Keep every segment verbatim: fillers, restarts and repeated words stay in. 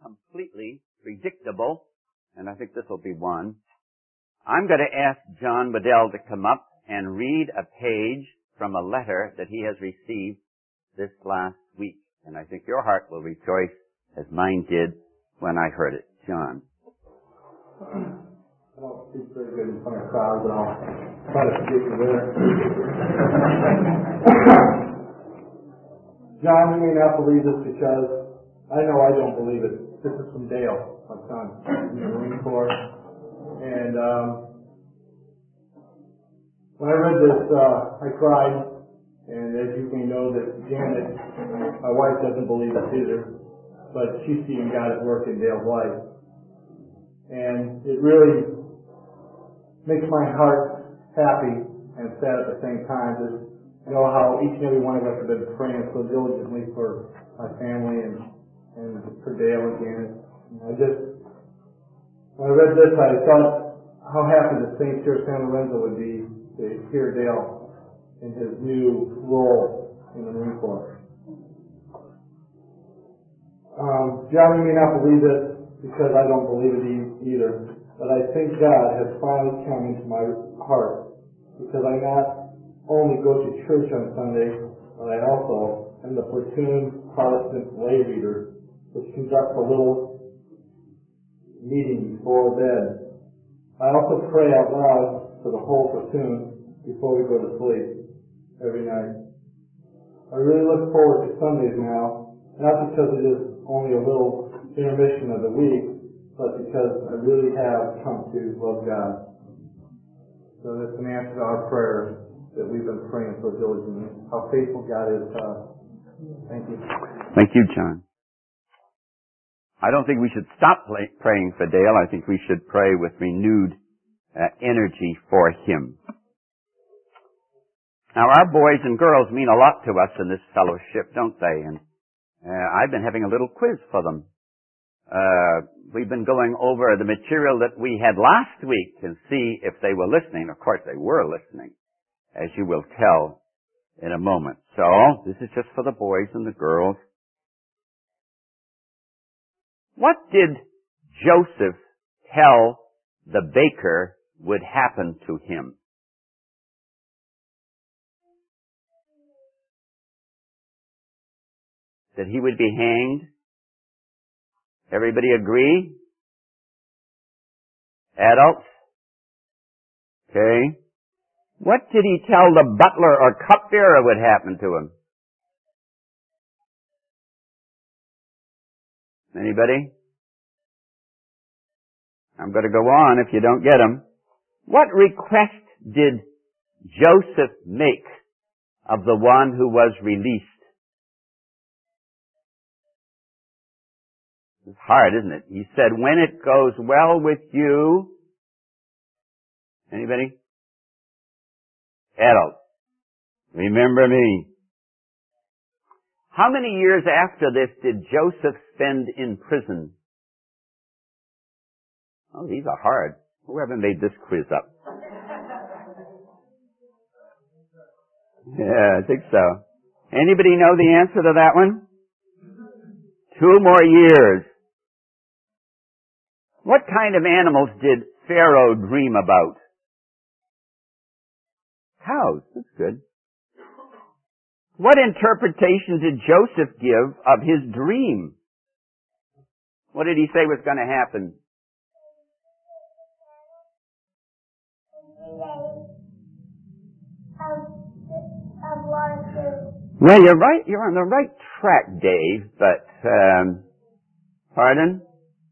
completely predictable, and I think this will be one. I'm going to ask John Waddell to come up and read a page from a letter that he has received this last week. And I think your heart will rejoice as mine did when I heard it. John. I don't speak very good in front of crowds, and I'll try to speak you there. John, you may not believe this because I know I don't believe it. This is from Dale, my son, in the Marine Corps. And um, when I read this, uh, I cried. And as you may know, that Janet, my wife, doesn't believe this either, but she's seeing God at work in Dale's life. And it really makes my heart happy and sad at the same time. Just know how each and every one of us have been praying so diligently for my family and, and for Dale and Janet. And I just, when I read this, I thought how happy the Saint Church San Lorenzo would be to hear Dale in his new role in the Marine Corps. Um, John, you may not believe this because I don't believe it either, but I think God has finally come into my heart because I not only go to church on Sunday, but I also am the platoon Protestant lay reader, which conducts a little meeting before bed. I also pray out loud for the whole platoon before we go to sleep every night. I really look forward to Sundays now, not because it is only a little intermission of the week, but because I really have come to love God. So that's an answer to our prayers that we've been praying so diligently. How faithful God is to us. Thank you. Thank you, John. I don't think we should stop play, praying for Dale. I think we should pray with renewed uh, energy for him. Now, our boys and girls mean a lot to us in this fellowship, don't they? And uh, I've been having a little quiz for them. Uh, we've been going over the material that we had last week and see if they were listening. Of course, they were listening, as you will tell in a moment. So, this is just for the boys and the girls. What did Joseph tell the baker would happen to him? That he would be hanged? Everybody agree? Adults? Okay. What did he tell the butler or cupbearer would happen to him? Anybody? I'm going to go on if you don't get them. What request did Joseph make of the one who was released? It's hard, isn't it? He said, when it goes well with you. Anybody? Adults. Remember me. How many years after this did Joseph spend in prison? Oh, these are hard. Whoever made this quiz up? Yeah, I think so. Anybody know the answer to that one? Two more years. What kind of animals did Pharaoh dream about? Cows. That's good. What interpretation did Joseph give of his dream? What did he say was going to happen? Well, you're right. You're on the right track, Dave. But, um, pardon?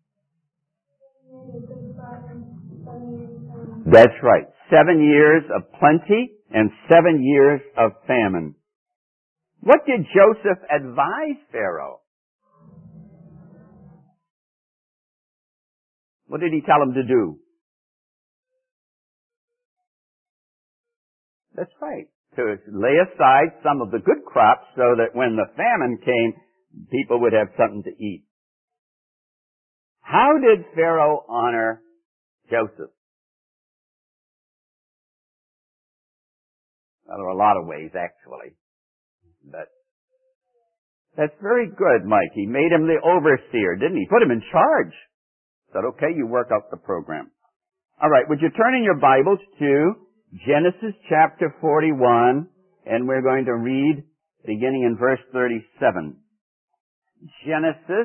That's right. Seven years of plenty and seven years of famine. What did Joseph advise Pharaoh? What did he tell him to do? That's right. To lay aside some of the good crops so that when the famine came, people would have something to eat. How did Pharaoh honor Joseph? Well, there are a lot of ways, actually. But That's very good, Mike. He made him the overseer, didn't he? Put him in charge. Said, okay, you work out the program. All right, would you turn in your Bibles to Genesis chapter forty-one, and we're going to read beginning in verse thirty-seven. Genesis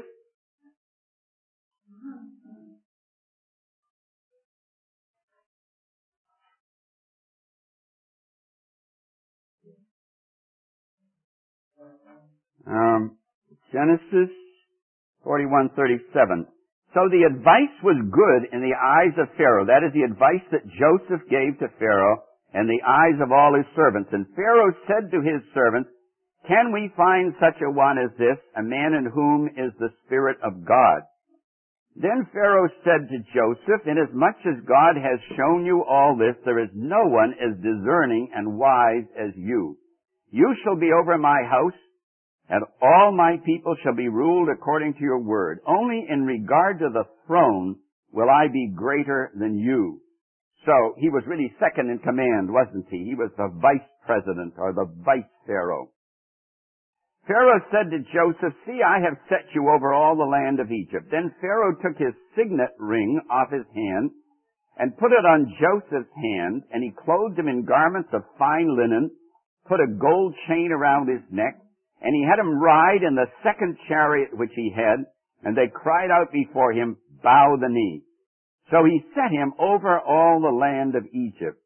um, Genesis forty-one thirty-seven. So the advice was good in the eyes of Pharaoh. That is the advice that Joseph gave to Pharaoh and the eyes of all his servants. And Pharaoh said to his servants, can we find such a one as this, a man in whom is the Spirit of God? Then Pharaoh said to Joseph, inasmuch as God has shown you all this, there is no one as discerning and wise as you. You shall be over my house, and all my people shall be ruled according to your word. Only in regard to the throne will I be greater than you. So he was really second in command, wasn't he? He was the vice president or the vice pharaoh. Pharaoh said to Joseph, see, I have set you over all the land of Egypt. Then Pharaoh took his signet ring off his hand and put it on Joseph's hand, and he clothed him in garments of fine linen, put a gold chain around his neck, and he had him ride in the second chariot which he had, and they cried out before him, bow the knee. So he set him over all the land of Egypt.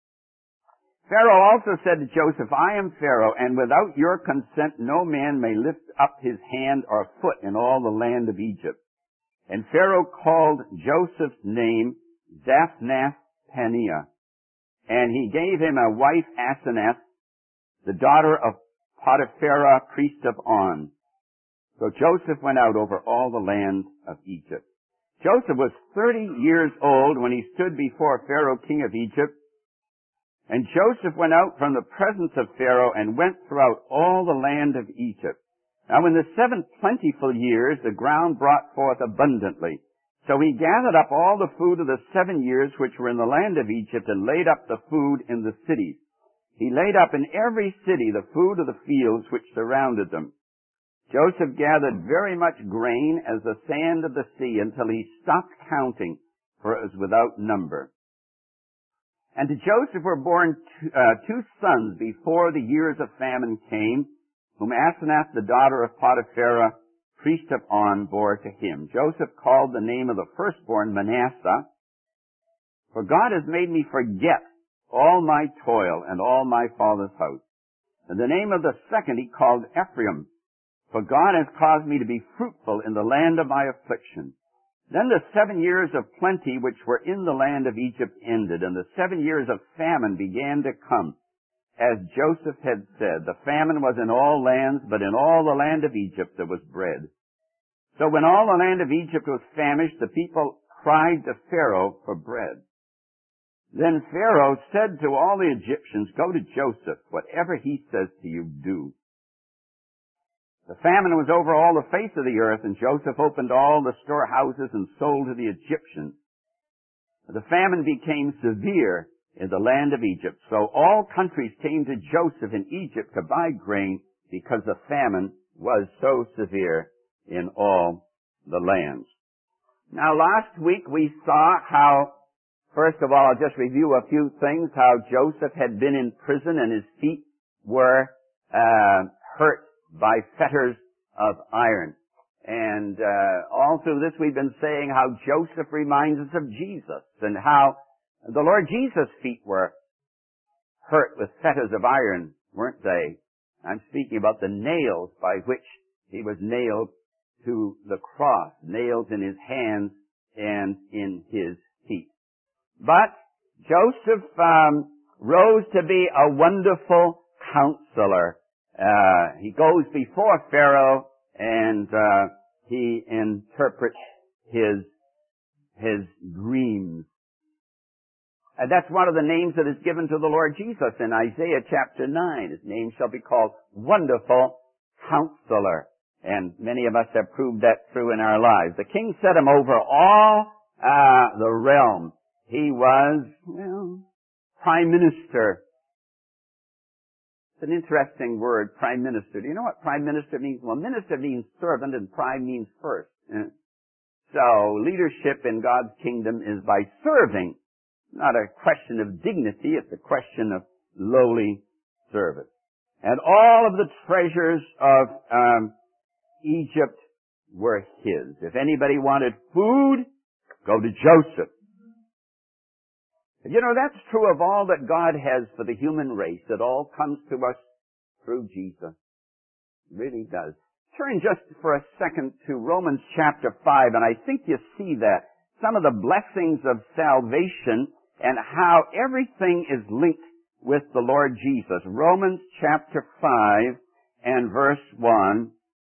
Pharaoh also said to Joseph, I am Pharaoh, and without your consent no man may lift up his hand or foot in all the land of Egypt. And Pharaoh called Joseph's name Zaphnath-Paneah, and he gave him a wife Asenath, the daughter of Potiphera, priest of On. So Joseph went out over all the land of Egypt. Joseph was thirty years old when he stood before Pharaoh, king of Egypt. And Joseph went out from the presence of Pharaoh and went throughout all the land of Egypt. Now in the seven plentiful years, the ground brought forth abundantly. So he gathered up all the food of the seven years which were in the land of Egypt and laid up the food in the cities. He laid up in every city the food of the fields which surrounded them. Joseph gathered very much grain as the sand of the sea until he stopped counting, for it was without number. And to Joseph were born two, uh, two sons before the years of famine came, whom Asenath, the daughter of Potiphera, priest of On, bore to him. Joseph called the name of the firstborn Manasseh, for God has made me forget all my toil and all my father's house. And the name of the second he called Ephraim, for God has caused me to be fruitful in the land of my affliction. Then the seven years of plenty which were in the land of Egypt ended, and the seven years of famine began to come. As Joseph had said, the famine was in all lands, but in all the land of Egypt there was bread. So when all the land of Egypt was famished, the people cried to Pharaoh for bread. Then Pharaoh said to all the Egyptians, go to Joseph, whatever he says to you, do. The famine was over all the face of the earth, and Joseph opened all the storehouses and sold to the Egyptians. The famine became severe in the land of Egypt, so all countries came to Joseph in Egypt to buy grain because the famine was so severe in all the lands. Now last week we saw how, first of all, I'll just review a few things, how Joseph had been in prison and his feet were uh, hurt by fetters of iron. And uh, all through this we've been saying how Joseph reminds us of Jesus and how the Lord Jesus' feet were hurt with fetters of iron, weren't they? I'm speaking about the nails by which he was nailed to the cross, nails in his hands and in his feet. But Joseph um, rose to be a wonderful counselor. Uh, he goes before Pharaoh and uh, he interprets his his dreams. And that's one of the names that is given to the Lord Jesus in Isaiah chapter nine. His name shall be called Wonderful Counselor. And many of us have proved that through in our lives. The king set him over all uh, the realm. He was, well, prime minister. It's an interesting word, prime minister. Do you know what prime minister means? Well, minister means servant and prime means first. So leadership in God's kingdom is by serving. Not a question of dignity, it's a question of lowly service. And all of the treasures of um, Egypt were his. If anybody wanted food, go to Joseph. You know, that's true of all that God has for the human race. It all comes to us through Jesus. It really does. Turn just for a second to Romans chapter five, and I think you see that. Some of the blessings of salvation and how everything is linked with the Lord Jesus. Romans chapter five and verse one.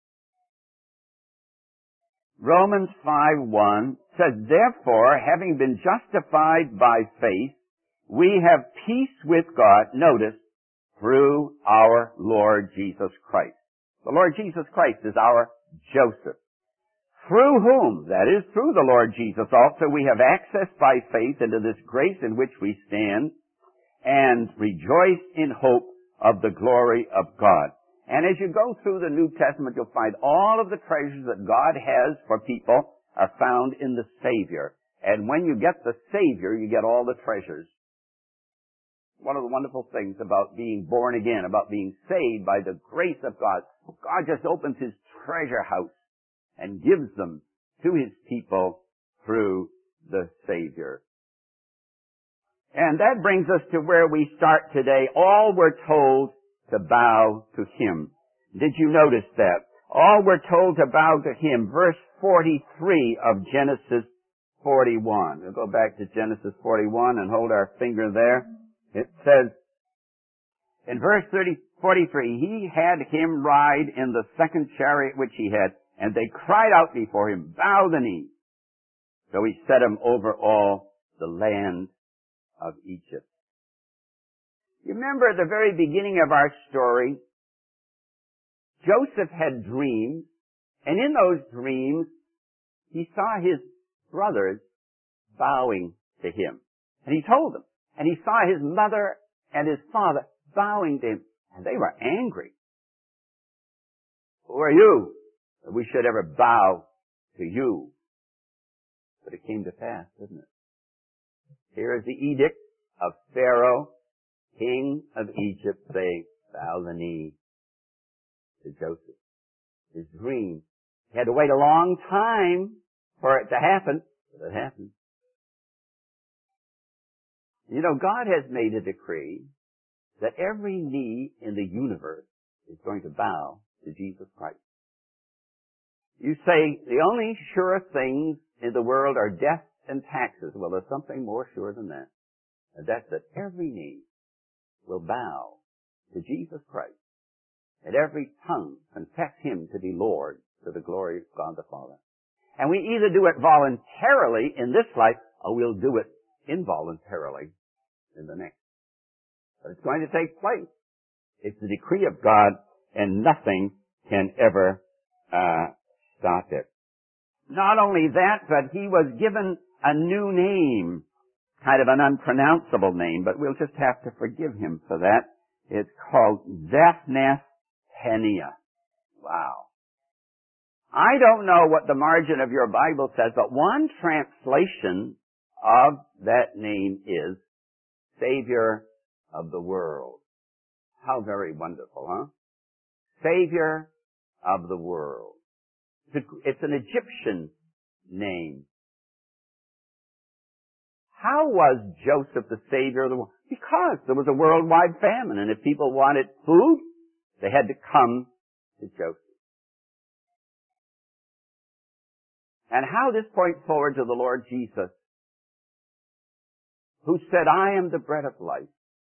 Romans five one says, therefore, having been justified by faith, we have peace with God, notice, through our Lord Jesus Christ. The Lord Jesus Christ is our Joseph. Through whom, that is, through the Lord Jesus also, we have access by faith into this grace in which we stand and rejoice in hope of the glory of God. And as you go through the New Testament, you'll find all of the treasures that God has for people are found in the Savior. And when you get the Savior, you get all the treasures. One of the wonderful things about being born again, about being saved by the grace of God, God just opens His treasure house and gives them to His people through the Savior. And that brings us to where we start today. All were told to bow to Him. Did you notice that? All were told to bow to Him. Verse forty-three of Genesis forty-one. We'll go back to Genesis forty-one and hold our finger there. It says, in verse thirty, forty-three, he had him ride in the second chariot which he had, and they cried out before him, bow the knee. So he set him over all the land of Egypt. You remember at the very beginning of our story, Joseph had dreams, and in those dreams, he saw his brothers bowing to him. And he told them. And he saw his mother and his father bowing to him, and they were angry. Who are you that we should ever bow to you? But it came to pass, didn't it? Here is the edict of Pharaoh, king of Egypt, saying, bow the knee to Joseph. His dream. He had to wait a long time for it to happen, but it happened. You know, God has made a decree that every knee in the universe is going to bow to Jesus Christ. You say the only sure things in the world are death and taxes. Well, there's something more sure than that. And that's that every knee will bow to Jesus Christ, and every tongue confess Him to be Lord to the glory of God the Father. And we either do it voluntarily in this life, or we'll do it involuntarily in the next. But it's going to take place. It's the decree of God, and nothing can ever uh, stop it. Not only that, but he was given a new name, kind of an unpronounceable name, but we'll just have to forgive him for that. It's called Zaphnath Paneah. Wow. I don't know what the margin of your Bible says, but one translation of that name is Savior of the world. How very wonderful, huh? Savior of the world. It's an Egyptian name. How was Joseph the Savior of the world? Because there was a worldwide famine, and if people wanted food, they had to come to Joseph. And how this points forward to the Lord Jesus, who said, I am the bread of life.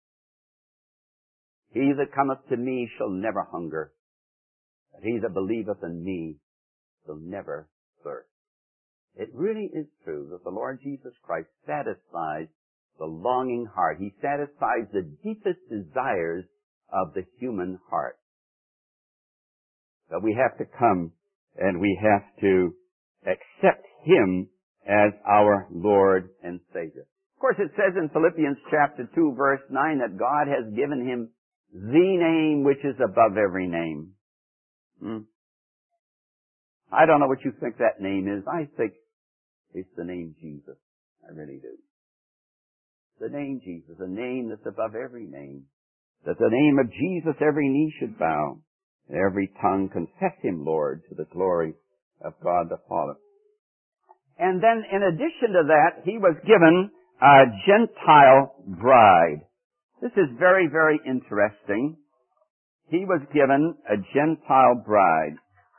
He that cometh to me shall never hunger, and he that believeth in me shall never thirst. It really is true that the Lord Jesus Christ satisfies the longing heart. He satisfies the deepest desires of the human heart. But we have to come and we have to accept Him as our Lord and Savior. Of course, it says in Philippians chapter two, verse nine, that God has given Him the name which is above every name. Hmm? I don't know what you think that name is. I think it's the name Jesus. I really do. The name Jesus, a name that's above every name. That the name of Jesus every knee should bow, and every tongue confess him Lord to the glory of God the Father. And then in addition to that, he was given a Gentile bride. This is very, very interesting. He was given a Gentile bride.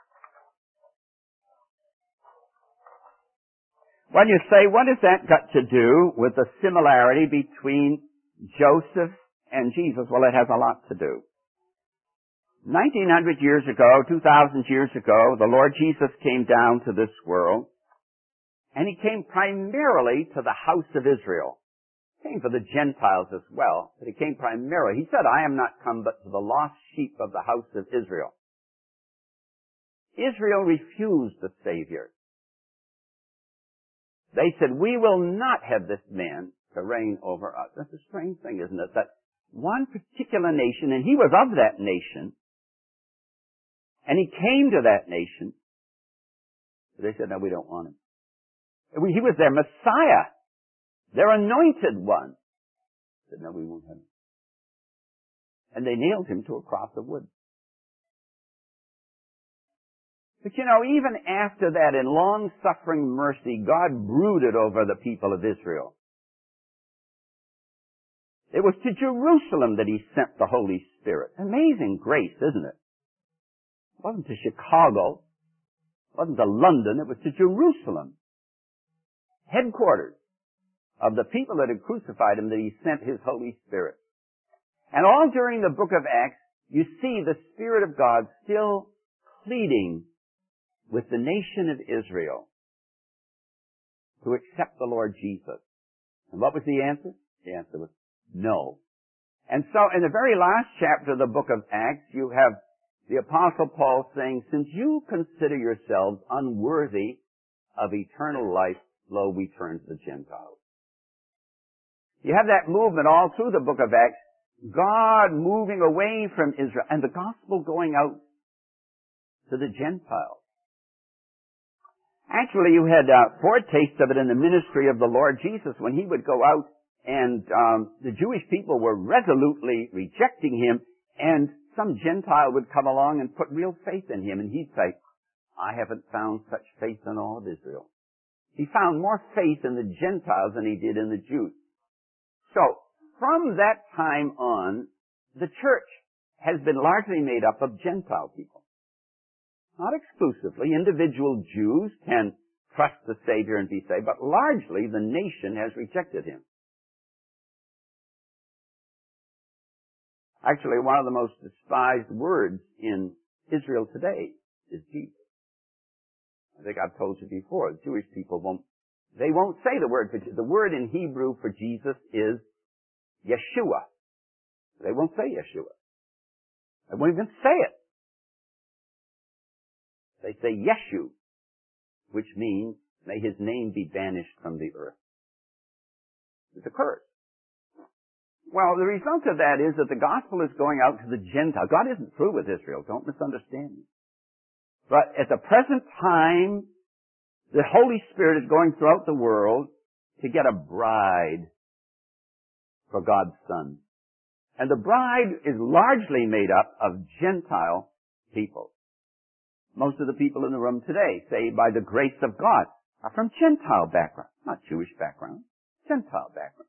Well, you say, what has that got to do with the similarity between Joseph and Jesus? Well, it has a lot to do. nineteen hundred years ago, two thousand years ago, the Lord Jesus came down to this world, and he came primarily to the house of Israel. He came for the Gentiles as well, but he came primarily. He said, I am not come but to the lost sheep of the house of Israel. Israel refused the Savior. They said, we will not have this man to reign over us. That's a strange thing, isn't it? That one particular nation, and he was of that nation, and he came to that nation. They said, no, we don't want him. He was their Messiah, their anointed one. They said, no, we won't have him. And they nailed him to a cross of wood. But you know, even after that, in long-suffering mercy, God brooded over the people of Israel. It was to Jerusalem that he sent the Holy Spirit. Amazing grace, isn't it? It wasn't to Chicago. It wasn't to London. It was to Jerusalem. Headquarters of the people that had crucified him, that he sent his Holy Spirit. And all during the book of Acts, you see the Spirit of God still pleading with the nation of Israel to accept the Lord Jesus. And what was the answer? The answer was no. And so in the very last chapter of the book of Acts, you have the Apostle Paul saying, since you consider yourselves unworthy of eternal life, lo, we turn to the Gentiles. You have that movement all through the book of Acts, God moving away from Israel and the gospel going out to the Gentiles. Actually, you had a foretaste of it in the ministry of the Lord Jesus when he would go out and um, the Jewish people were resolutely rejecting him, and some Gentile would come along and put real faith in him, and he'd say, I haven't found such faith in all of Israel. He found more faith in the Gentiles than he did in the Jews. So, from that time on, the church has been largely made up of Gentile people. Not exclusively. Individual Jews can trust the Savior and be saved, but largely the nation has rejected him. Actually, one of the most despised words in Israel today is Jesus. I think I've told you before, Jewish people won't, they won't say the word for Jesus. The word in Hebrew for Jesus is Yeshua. They won't say Yeshua. They won't even say it. They say Yeshu, which means, may his name be banished from the earth. It's a curse. Well, the result of that is that the gospel is going out to the Gentiles. God isn't through with Israel. Don't misunderstand me. But at the present time, the Holy Spirit is going throughout the world to get a bride for God's Son. And the bride is largely made up of Gentile people. Most of the people in the room today, saved by the grace of God, are from Gentile background, not Jewish background, Gentile background.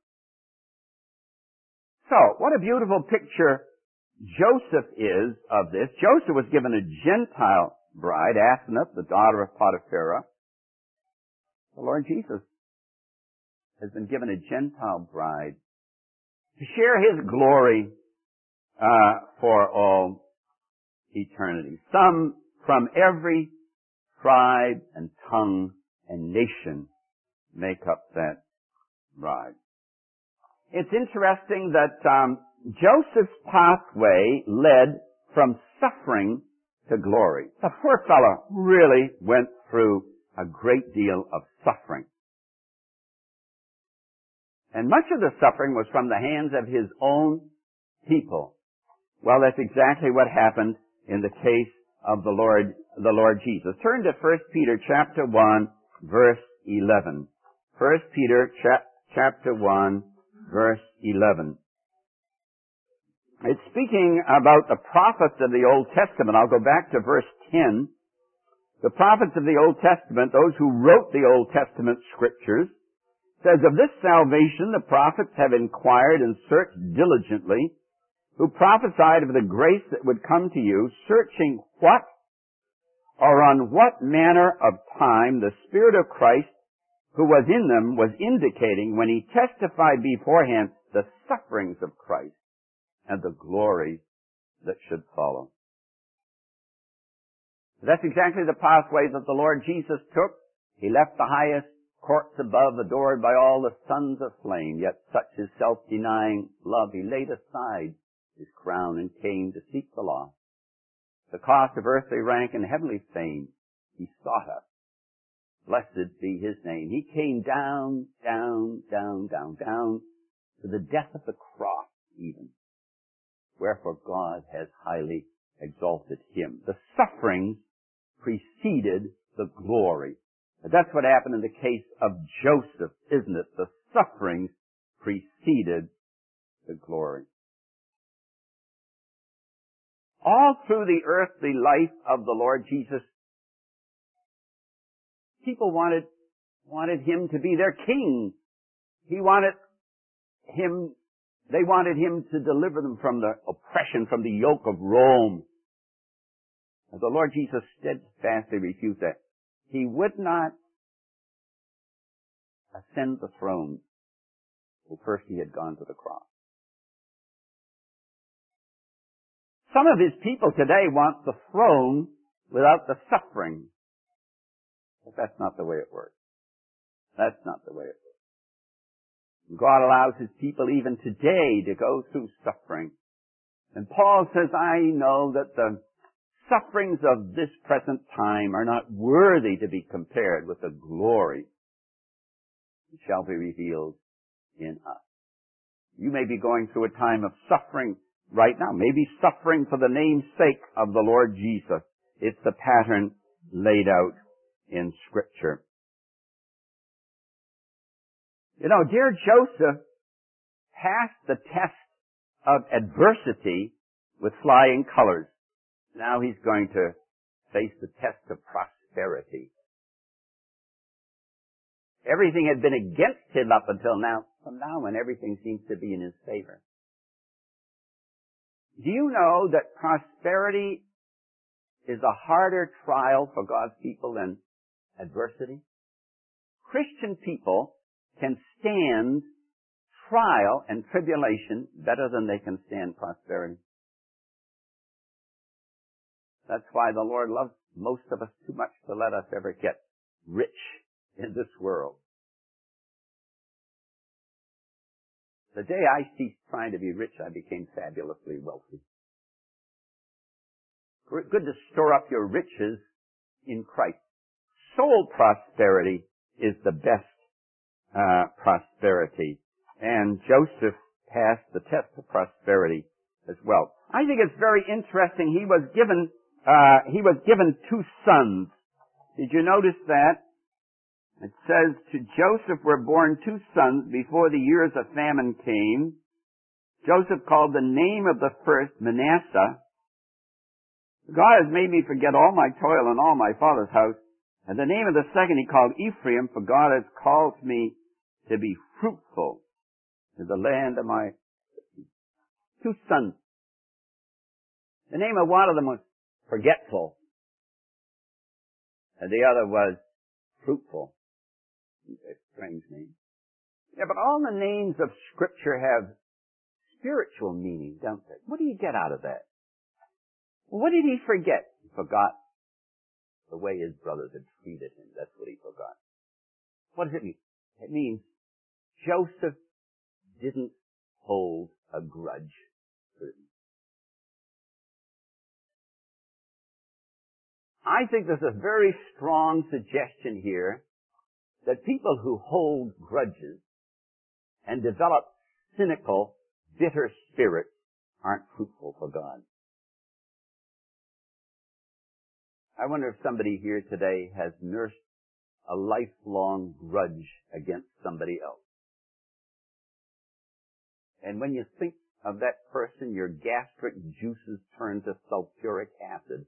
So, what a beautiful picture Joseph is of this. Joseph was given a Gentile bride, Asenath, the daughter of Potiphar. The Lord Jesus has been given a Gentile bride to share his glory uh, for all eternity. Some from every tribe and tongue and nation make up that bride. It's interesting that um, Joseph's pathway led from suffering to glory. The poor fellow really went through a great deal of suffering. And much of the suffering was from the hands of his own people. Well, that's exactly what happened in the case of the Lord, the Lord Jesus. Turn to First Peter chapter one, verse eleven. First Peter cha- chapter one, verse eleven. It's speaking about the prophets of the Old Testament. I'll go back to verse ten. The prophets of the Old Testament, those who wrote the Old Testament scriptures, says, of this salvation the prophets have inquired and searched diligently, who prophesied of the grace that would come to you, searching what or on what manner of time the Spirit of Christ who was in them was indicating when he testified beforehand the sufferings of Christ and the glory that should follow. That's exactly the pathway that the Lord Jesus took. He left the highest courts above, adored by all the sons of flame, yet such his self-denying love, he laid aside his crown and came to seek the lost. The cost of earthly rank and heavenly fame, he sought us. Blessed be his name. He came down, down, down, down, down to the death of the cross even. Wherefore God has highly exalted him. The sufferings preceded the glory. And that's what happened in the case of Joseph, isn't it? The sufferings preceded the glory. All through the earthly life of the Lord Jesus, people wanted, wanted him to be their king. He wanted him, they wanted him to deliver them from the oppression, from the yoke of Rome. And the Lord Jesus steadfastly refused that. He would not ascend the throne till first he had gone to the cross. Some of his people today want the throne without the suffering. But that's not the way it works. That's not the way it works. God allows his people even today to go through suffering. And Paul says, I know that the sufferings of this present time are not worthy to be compared with the glory that shall be revealed in us. You may be going through a time of suffering right now, maybe suffering for the name's sake of the Lord Jesus. It's the pattern laid out in Scripture. You know, dear Joseph passed the test of adversity with flying colors. Now he's going to face the test of prosperity. Everything had been against him up until now. From now on, everything seems to be in his favor. Do you know that prosperity is a harder trial for God's people than adversity? Christian people can stand trial and tribulation better than they can stand prosperity. That's why the Lord loves most of us too much to let us ever get rich in this world. The day I ceased trying to be rich, I became fabulously wealthy. Good to store up your riches in Christ. Soul prosperity is the best uh, prosperity. And Joseph passed the test of prosperity as well. I think it's very interesting. He was given uh, he was given two sons. Did you notice that? It says, to Joseph were born two sons before the years of famine came. Joseph called the name of the first Manasseh. God has made me forget all my toil and all my father's house. And the name of the second he called Ephraim, for God has called me to be fruitful in the land of my two sons. The name of one of them was Forgetful, and the other was Fruitful. A strange name. Yeah, but all the names of Scripture have spiritual meaning, don't they? What do you get out of that? What did he forget? He forgot the way his brothers had treated him. That's what he forgot. What does it mean? It means Joseph didn't hold a grudge for him. I think there's a very strong suggestion here that people who hold grudges and develop cynical, bitter spirits aren't fruitful for God. I wonder if somebody here today has nursed a lifelong grudge against somebody else. And when you think of that person, your gastric juices turn to sulfuric acid.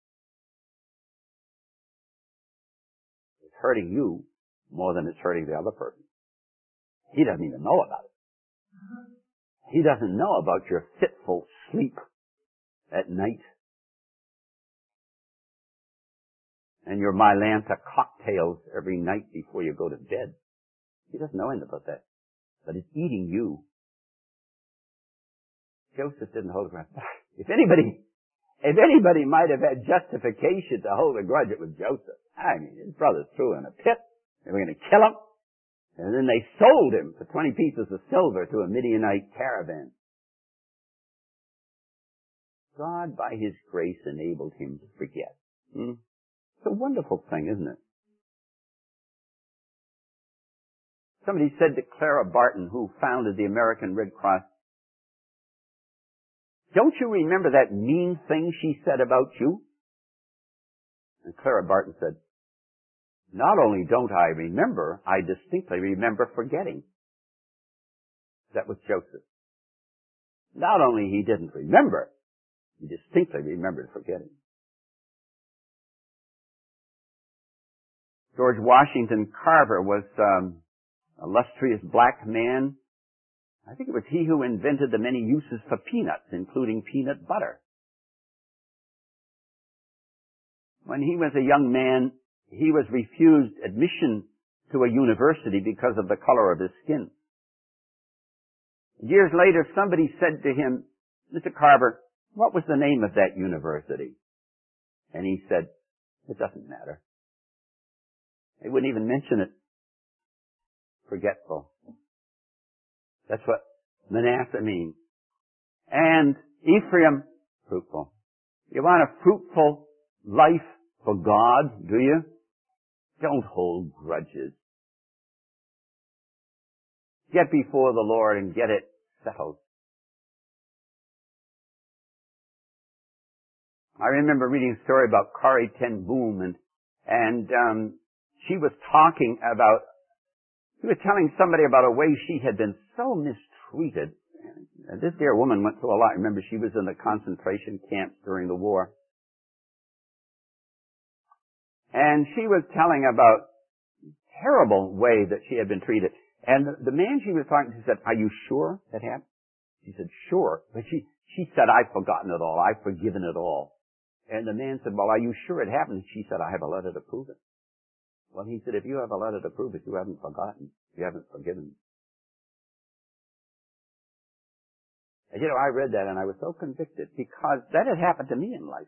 It's hurting you more than it's hurting the other person. He doesn't even know about it. He doesn't know about your fitful sleep at night and your Mylanta cocktails every night before you go to bed. He doesn't know anything about that. But it's eating you. Joseph didn't hold a grudge. If anybody, if anybody might have had justification to hold a grudge, it was Joseph. I mean, his brothers threw him in a pit. They were going to kill him. And then they sold him for twenty pieces of silver to a Midianite caravan. God, by His grace, enabled him to forget. Hmm? It's a wonderful thing, isn't it? Somebody said to Clara Barton, who founded the American Red Cross, "Don't you remember that mean thing she said about you?" And Clara Barton said, "Not only don't I remember, I distinctly remember forgetting." That was Joseph. Not only he didn't remember, he distinctly remembered forgetting. George Washington Carver was um, an illustrious black man. I think it was he who invented the many uses for peanuts, including peanut butter. When he was a young man, he was refused admission to a university because of the color of his skin. Years later, somebody said to him, "Mister Carver, what was the name of that university?" And he said, "It doesn't matter." They wouldn't even mention it. Forgetful. That's what Manasseh means. And Ephraim, fruitful. You want a fruitful life for God, do you? Don't hold grudges. Get before the Lord and get it settled. I remember reading a story about Corrie ten Boom, and, and um, she was talking about, she was telling somebody about a way she had been so mistreated. And this dear woman went through a lot. Remember, she was in the concentration camps during the war. And she was telling about terrible way that she had been treated. And the, the man she was talking to said, "Are you sure that happened?" She said, "Sure." But she, she said, "I've forgotten it all. I've forgiven it all." And the man said, "Well, are you sure it happened?" She said, "I have a letter to prove it." Well, he said, if you have a letter to prove it, you haven't forgotten. You haven't forgiven. And you know, I read that and I was so convicted because that had happened to me in life.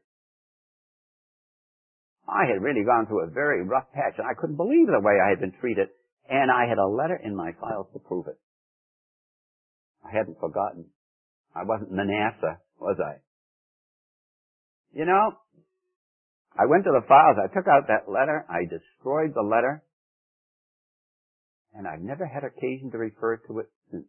I had really gone through a very rough patch and I couldn't believe the way I had been treated. And I had a letter in my files to prove it. I hadn't forgotten. I wasn't Manasseh, was I? You know, I went to the files, I took out that letter, I destroyed the letter, and I've never had occasion to refer to it since.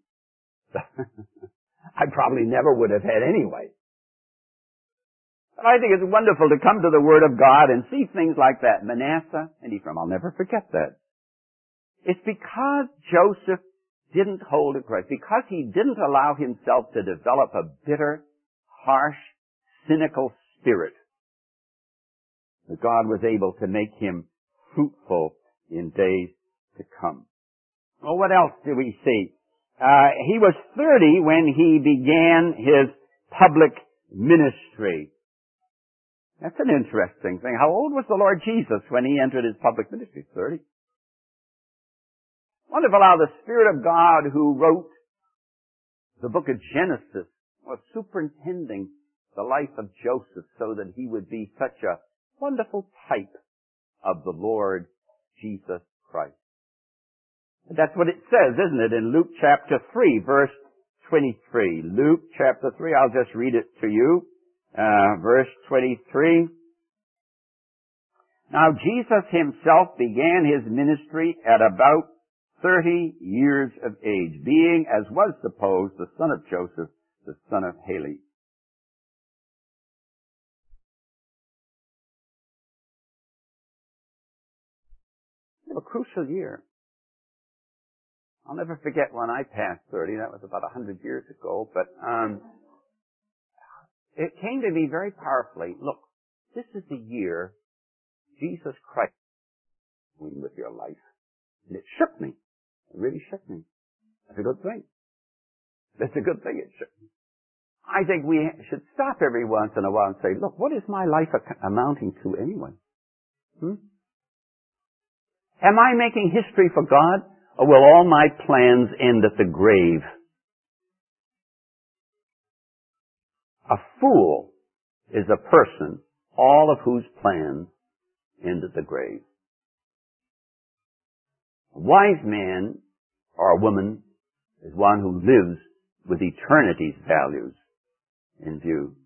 I probably never would have had anyway. But I think it's wonderful to come to the Word of God and see things like that. Manasseh and Ephraim, I'll never forget that. It's because Joseph didn't hold a grudge, because he didn't allow himself to develop a bitter, harsh, cynical spirit, that God was able to make him fruitful in days to come. Well, what else do we see? Uh, he was thirty when he began his public ministry. That's an interesting thing. How old was the Lord Jesus when he entered his public ministry? thirty. Wonderful how the Spirit of God who wrote the book of Genesis was superintending the life of Joseph so that he would be such a wonderful type of the Lord Jesus Christ. That's what it says, isn't it, in Luke chapter three, verse twenty-three. Luke chapter three, I'll just read it to you. Uh, verse twenty-three. Now Jesus himself began his ministry at about thirty years of age, being, as was supposed, the son of Joseph, the son of Heli. a crucial year. I'll never forget when I passed thirty. That was about a hundred years ago. But um, it came to me very powerfully. Look, this is the year Jesus Christ is with your life. And it shook me. It really shook me. That's a good thing. That's a good thing. It shook me. I think we should stop every once in a while and say, look, what is my life amounting to anyway? Hmm? Am I making history for God, or will all my plans end at the grave? A fool is a person, all of whose plans end at the grave. A wise man or a woman is one who lives with eternity's values in view.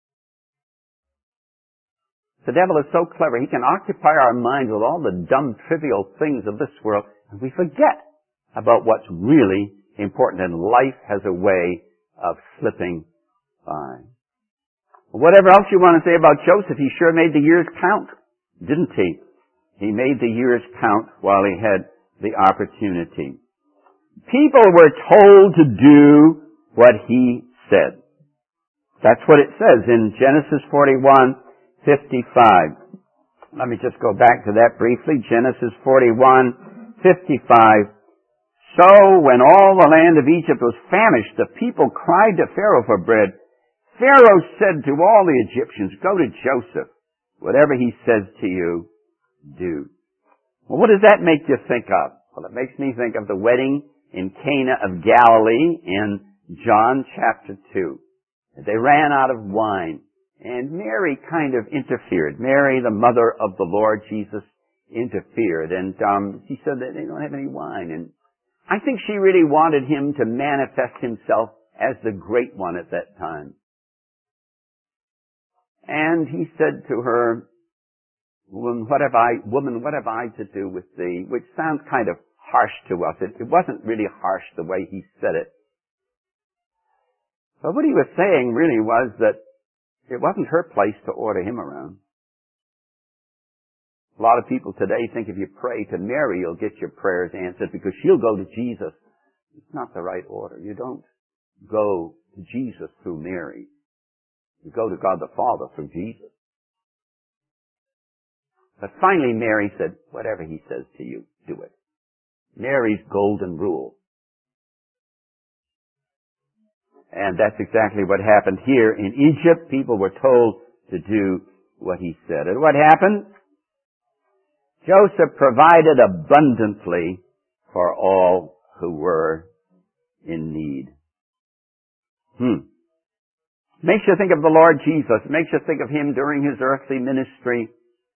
The devil is so clever. He can occupy our minds with all the dumb, trivial things of this world, and we forget about what's really important, and life has a way of slipping by. Whatever else you want to say about Joseph, he sure made the years count, didn't he? He made the years count while he had the opportunity. People were told to do what he said. That's what it says in Genesis forty-one fifty-five. Let me just go back to that briefly. Genesis forty-one fifty-five. So when all the land of Egypt was famished, the people cried to Pharaoh for bread. Pharaoh said to all the Egyptians, go to Joseph. Whatever he says to you, do. Well, what does that make you think of? Well, it makes me think of the wedding in Cana of Galilee in John chapter two. They ran out of wine, and Mary kind of interfered. Mary, the mother of the Lord Jesus, interfered, and um, she said that they don't have any wine. And I think she really wanted him to manifest himself as the great one at that time. And he said to her, woman, what have I, woman, what have I to do with thee? Which sounds kind of harsh to us. It, it wasn't really harsh the way he said it. But what he was saying really was that it wasn't her place to order him around. A lot of people today think if you pray to Mary, you'll get your prayers answered because she'll go to Jesus. It's not the right order. You don't go to Jesus through Mary. You go to God the Father through Jesus. But finally Mary said, whatever he says to you, do it. Mary's golden rule. And that's exactly what happened here in Egypt. People were told to do what he said. And what happened? Joseph provided abundantly for all who were in need. Hmm. Makes you think of the Lord Jesus. Makes you think of him during his earthly ministry.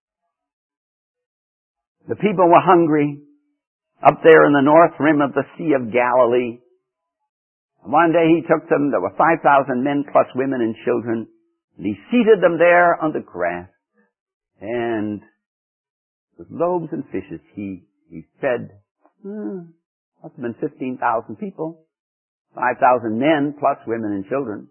The people were hungry up there in the north rim of the Sea of Galilee. One day he took them, there were five thousand men plus women and children, and he seated them there on the grass, and with loaves and fishes he, he fed, hmm, must have been fifteen thousand people, five thousand men plus women and children.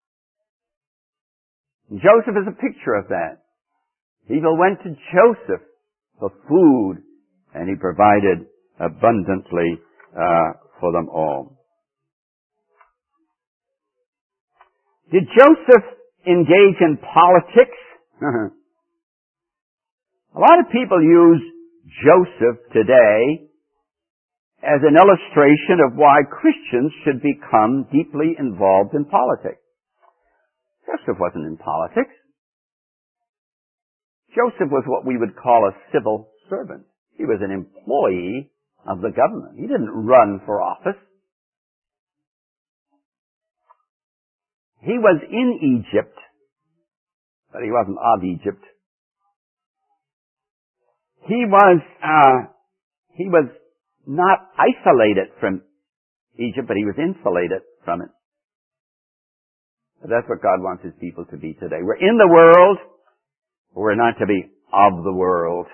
And Joseph is a picture of that. People went to Joseph for food, and he provided abundantly uh, for them all. Did Joseph engage in politics? A lot of people use Joseph today as an illustration of why Christians should become deeply involved in politics. Joseph wasn't in politics. Joseph was what we would call a civil servant. He was an employee of the government. He didn't run for office. He was in Egypt, but he wasn't of Egypt. He was, uh, he was not isolated from Egypt, but he was insulated from it. But that's what God wants his people to be today. We're in the world, but we're not to be of the world.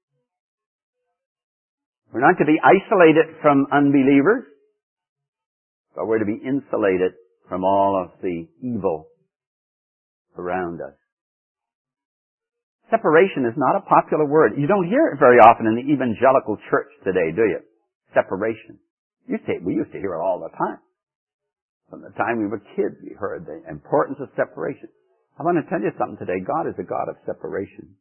We're not to be isolated from unbelievers, but we're to be insulated from all of the evil around us. Separation is not a popular word. You don't hear it very often in the evangelical church today, do you? Separation. You say, we used to hear it all the time. From the time we were kids, we heard the importance of separation. I want to tell you something today. God is a God of separation.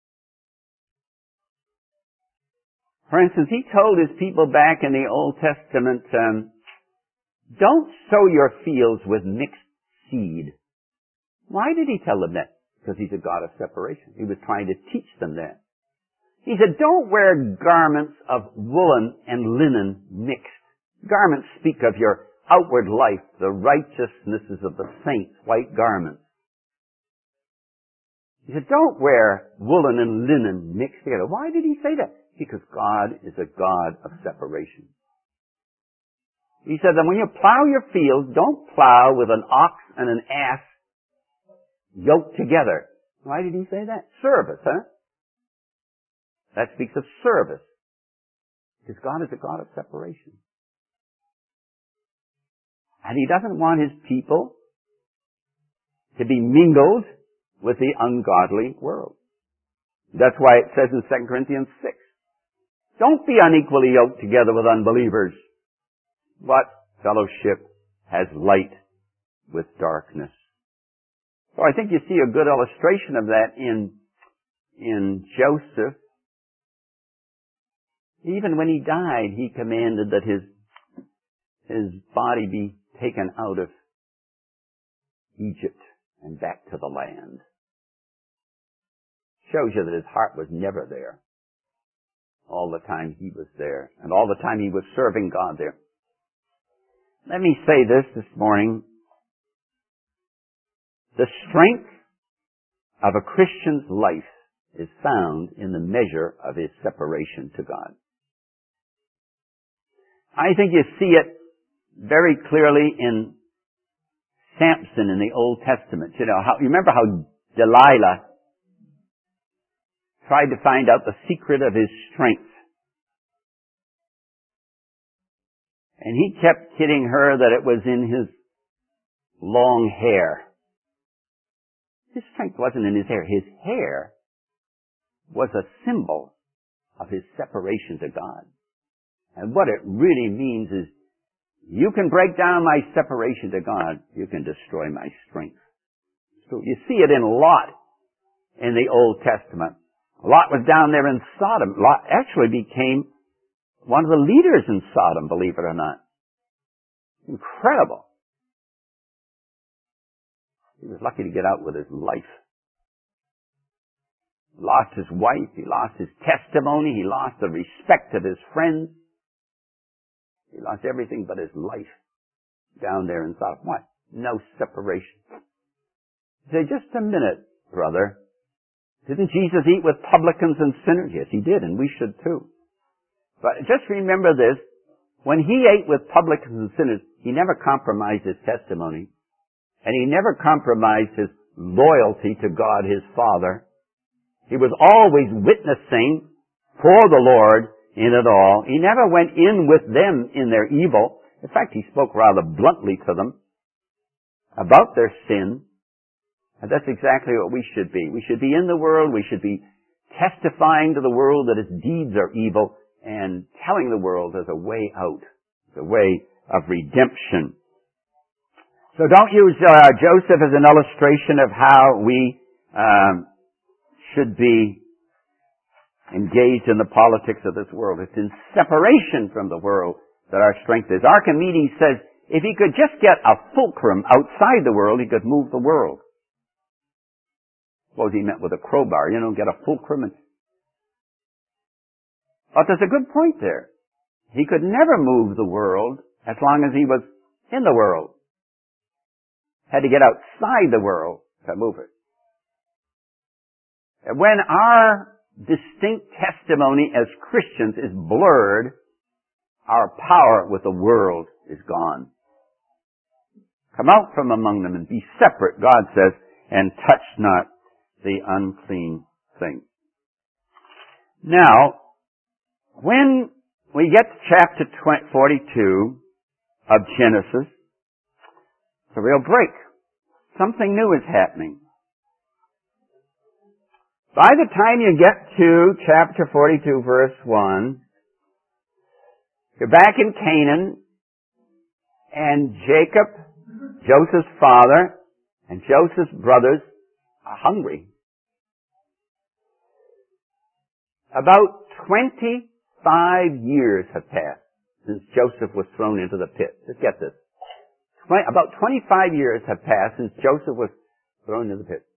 For instance, He told His people back in the Old Testament, um, don't sow your fields with mixed seed. Why did He tell them that? Because He's a God of separation. He was trying to teach them that. He said, don't wear garments of woolen and linen mixed. Garments speak of your outward life, the righteousnesses of the saints, white garments. He said, don't wear woolen and linen mixed together. Why did He say that? Because God is a God of separation. He said that when you plow your fields, don't plow with an ox and an ass yoked together. Why did He say that? Service, huh? That speaks of service. Because God is a God of separation. And He doesn't want His people to be mingled with the ungodly world. That's why it says in Second Corinthians six, don't be unequally yoked together with unbelievers. What fellowship has light with darkness? So I think you see a good illustration of that in, in Joseph. Even when he died, he commanded that his, his body be taken out of Egypt and back to the land. Shows you that his heart was never there. All the time he was there, and all the time he was serving God there. Let me say this this morning. The strength of a Christian's life is found in the measure of his separation to God. I think you see it very clearly in Samson in the Old Testament. You know, how, you remember how Delilah tried to find out the secret of his strength. And he kept kidding her that it was in his long hair. His strength wasn't in his hair. His hair was a symbol of his separation to God. And what it really means is, you can break down my separation to God, you can destroy my strength. So you see it in Lot in the Old Testament. Lot was down there in Sodom. Lot actually became one of the leaders in Sodom, believe it or not. Incredible. He was lucky to get out with his life. He lost his wife, he lost his testimony, he lost the respect of his friends. He lost everything but his life down there in Sodom. What? No separation. Say, just a minute, brother. Didn't Jesus eat with publicans and sinners? Yes, He did, and we should too. But just remember this. When He ate with publicans and sinners, He never compromised His testimony. And He never compromised His loyalty to God, His Father. He was always witnessing for the Lord in it all. He never went in with them in their evil. In fact, He spoke rather bluntly to them about their sin. And that's exactly what we should be. We should be in the world. We should be testifying to the world that its deeds are evil and telling the world there's a way out, the way of redemption. So don't use uh, Joseph as an illustration of how we um, should be engaged in the politics of this world. It's in separation from the world that our strength is. Archimedes says if he could just get a fulcrum outside the world, he could move the world. Suppose he meant with a crowbar, you know, get a fulcrum. And... But there's a good point there. He could never move the world as long as he was in the world. Had to get outside the world to move it. And when our distinct testimony as Christians is blurred, our power with the world is gone. Come out from among them and be separate, God says, and touch not the unclean thing. Now, when we get to chapter forty-two of Genesis, it's a real break. Something new is happening. By the time you get to chapter forty-two, verse one, you're back in Canaan, and Jacob, Joseph's father, and Joseph's brothers are hungry. About twenty-five years have passed since Joseph was thrown into the pit. Just get this. About twenty-five years have passed since Joseph was thrown into the pit.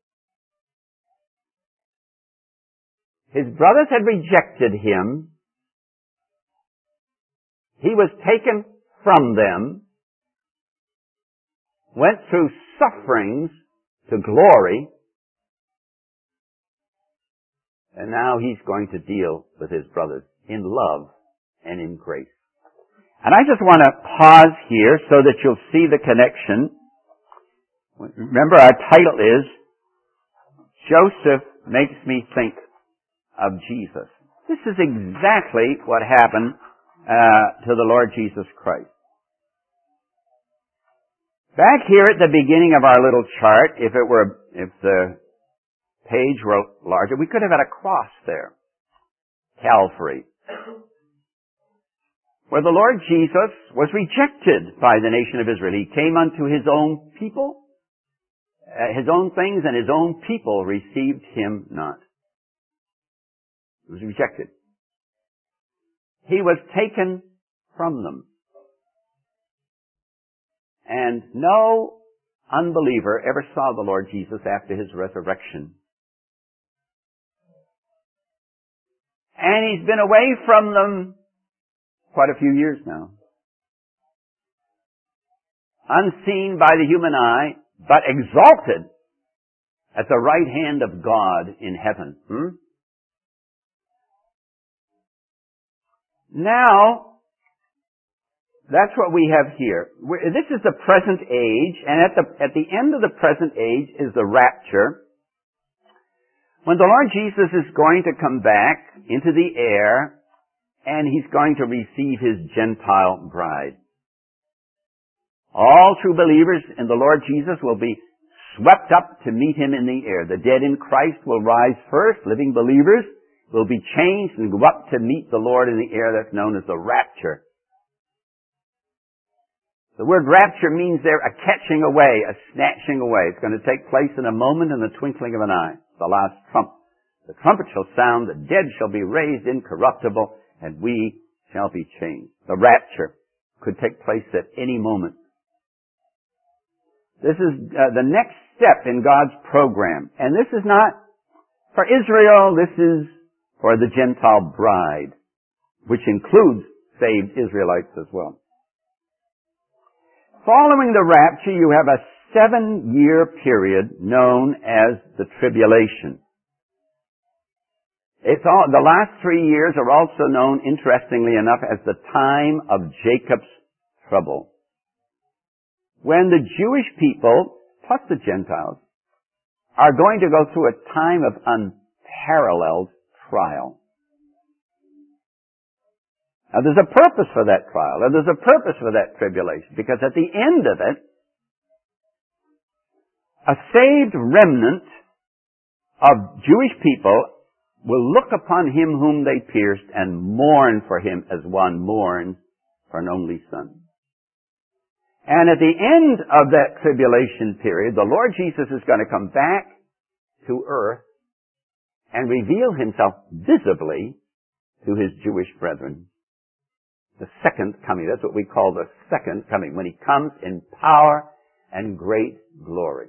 His brothers had rejected him. He was taken from them, went through sufferings to glory, and now he's going to deal with his brothers in love and in grace. And I just want to pause here so that you'll see the connection. Remember, our title is Joseph Makes Me Think of Jesus. This is exactly what happened uh, to the Lord Jesus Christ. Back here at the beginning of our little chart, if it were, if the page were larger, we could have had a cross there. Calvary. Where the Lord Jesus was rejected by the nation of Israel. He came unto his own people, uh, his own things, and his own people received him not. He was rejected. He was taken from them. And no unbeliever ever saw the Lord Jesus after his resurrection. And he's been away from them quite a few years now. Unseen by the human eye, but exalted at the right hand of God in heaven. Hmm? Now, that's what we have here. We're, this is the present age, and at the, at the end of the present age is the rapture, when the Lord Jesus is going to come back into the air, and he's going to receive his Gentile bride. All true believers in the Lord Jesus will be swept up to meet him in the air. The dead in Christ will rise first. Living believers will be changed and go up to meet the Lord in the air. That's known as the rapture. The word rapture means there a catching away, a snatching away. It's going to take place in a moment, in the twinkling of an eye. The last trump. The trumpet shall sound, the dead shall be raised incorruptible, and we shall be changed. The rapture could take place at any moment. This is uh, the next step in God's program. And this is not for Israel, this is for the Gentile bride, which includes saved Israelites as well. Following the rapture, you have a seven-year period known as the tribulation. It's all, the last three years are also known, interestingly enough, as the time of Jacob's trouble. When the Jewish people, plus the Gentiles, are going to go through a time of unparalleled trial. Now there's a purpose for that trial, and there's a purpose for that tribulation, because at the end of it, a saved remnant of Jewish people will look upon him whom they pierced and mourn for him as one mourns for an only son. And at the end of that tribulation period, the Lord Jesus is going to come back to earth and reveal himself visibly to his Jewish brethren. The second coming, that's what we call the second coming, when he comes in power and great glory.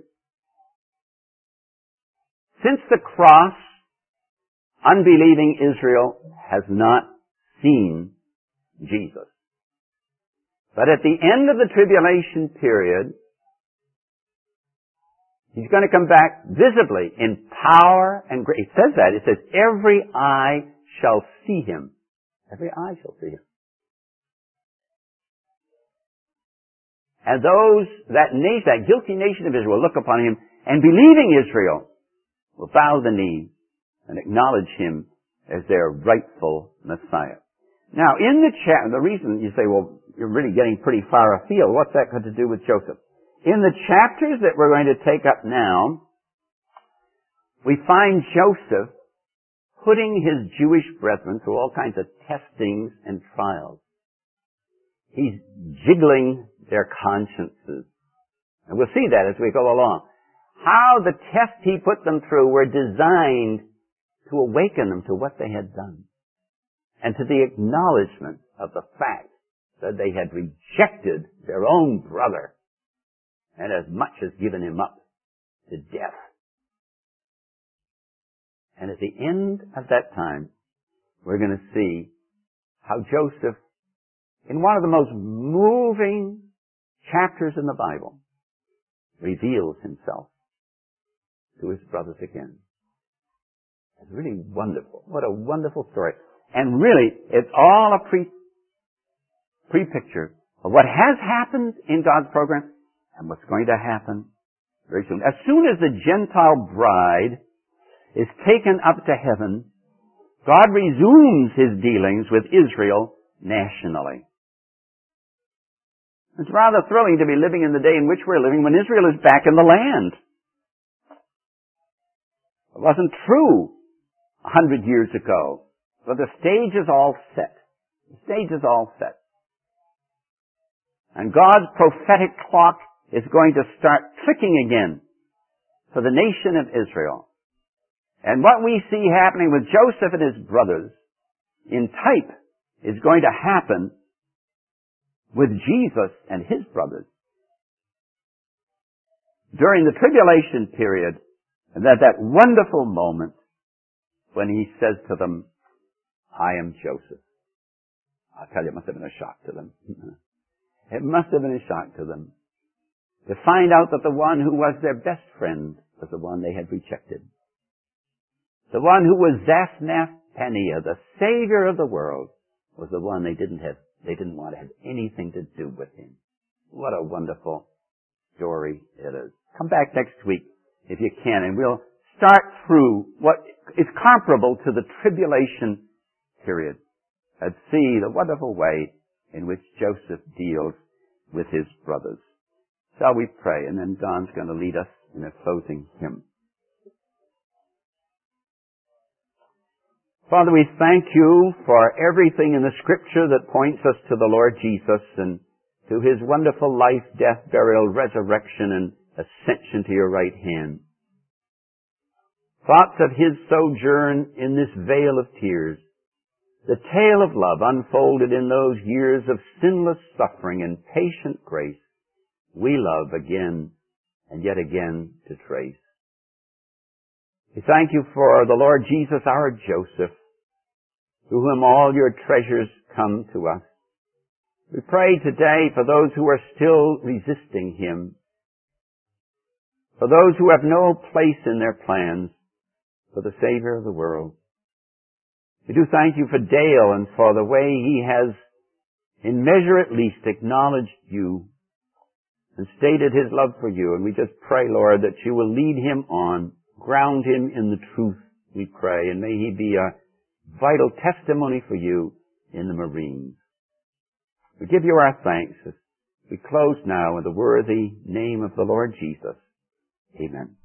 Since the cross, unbelieving Israel has not seen Jesus. But at the end of the tribulation period, he's going to come back visibly in power and grace. It says that. It says, every eye shall see him. Every eye shall see him. And those, that nation, that guilty nation of Israel will look upon him, and believing Israel will bow the knee and acknowledge him as their rightful Messiah. Now, in the chapter, the reason you say, well, you're really getting pretty far afield, what's that got to do with Joseph? In the chapters that we're going to take up now, we find Joseph putting his Jewish brethren through all kinds of testings and trials. He's jiggling their consciences. And we'll see that as we go along. How the tests he put them through were designed to awaken them to what they had done and to the acknowledgement of the fact that they had rejected their own brother and as much as given him up to death. And at the end of that time, we're going to see how Joseph, in one of the most moving chapters in the Bible, reveals himself to his brothers again. It's really wonderful. What a wonderful story. And really, it's all a pre, pre-picture of what has happened in God's program and what's going to happen very soon. As soon as the Gentile bride is taken up to heaven, God resumes his dealings with Israel nationally. It's rather thrilling to be living in the day in which we're living when Israel is back in the land. It wasn't true a hundred years ago, but the stage is all set. The stage is all set. And God's prophetic clock is going to start ticking again for the nation of Israel. And what we see happening with Joseph and his brothers in type is going to happen with Jesus and his brothers during the tribulation period, and that that wonderful moment when he says to them, I am Joseph. I'll tell you, it must have been a shock to them. It must have been a shock to them to find out that the one who was their best friend was the one they had rejected. The one who was Zaphnath Paneah, the Savior of the world, was the one they didn't have, they didn't want to have anything to do with him. What a wonderful story it is. Come back next week if you can, and we'll start through what is comparable to the tribulation period and see the wonderful way in which Joseph deals with his brothers. Shall we pray? And then Don's going to lead us in a closing hymn. Father, we thank you for everything in the Scripture that points us to the Lord Jesus and to his wonderful life, death, burial, resurrection, and ascension to your right hand. Thoughts of his sojourn in this vale of tears, the tale of love unfolded in those years of sinless suffering and patient grace, we love again and yet again to trace. We thank you for the Lord Jesus, our Joseph, through whom all your treasures come to us. We pray today for those who are still resisting him, for those who have no place in their plans for the Savior of the world. We do thank you for Dale and for the way he has, in measure at least, acknowledged you and stated his love for you. And we just pray, Lord, that you will lead him on, ground him in the truth, we pray, and may he be a vital testimony for you in the Marines. We give you our thanks as we close now in the worthy name of the Lord Jesus. Amen.